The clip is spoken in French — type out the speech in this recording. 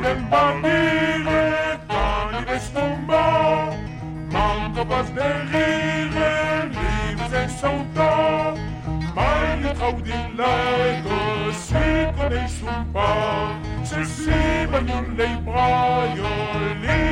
ben bandire, canives tomba, manco pas de rire, livres en son temps, mai je trouw die lijken, si coneix un pa, se si bagnon lei braio,